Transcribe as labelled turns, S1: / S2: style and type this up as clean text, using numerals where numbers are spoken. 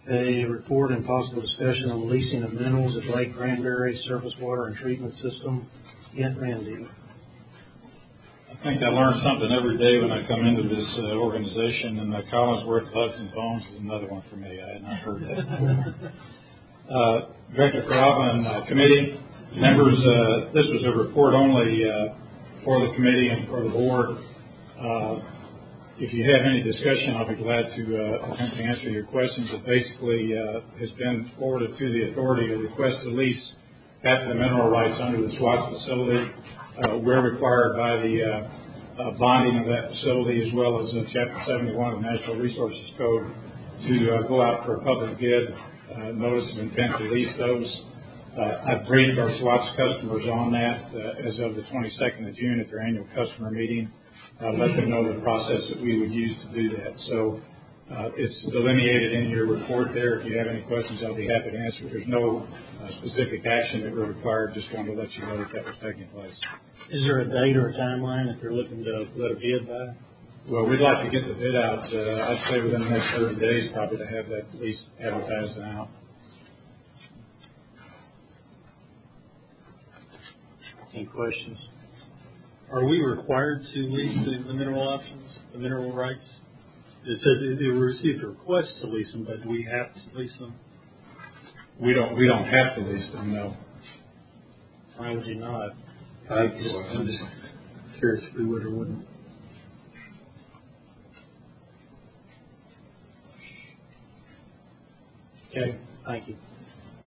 S1: A report and possible discussion on leasing of minerals at Lake Granbury Surface Water and Treatment System. Kent Randy.
S2: I think I learn something every day when I come into this organization, and Collinsworth, Buds and Bones is another one for me. I had not heard that. Director Carrabba and committee members, this was a report only for the committee and for the board. If you have any discussion, I'll be glad to attempt to answer your questions. It basically has been forwarded to the authority to request to lease half of the mineral rights under the SWAT facility. We're required by the bonding of that facility, as well as Chapter 71 of the Natural Resources Code, to go out for a public bid, notice of intent to lease those. I've briefed our SWAT's customers on that as of the 22nd of June at their annual customer meeting. Let them know the process that we would use to do that. So it's delineated in your report there. If you have any questions, I'll be happy to answer. There's no specific action that we're required. Just wanted to let you know that was taking place.
S1: Is there a date or a timeline that they're looking to let a bid by?
S2: Well, we'd like to get the bid out, I'd say within the next 30 days, probably, to have that at least advertised and out.
S1: Any questions?
S3: Are we required to lease the mineral options, the mineral rights? It says we received a request to lease them, but do we have to lease them?
S2: We don't have to lease them, no.
S1: Why would you not?
S3: I'm just curious if we would or wouldn't.
S1: Okay, thank you.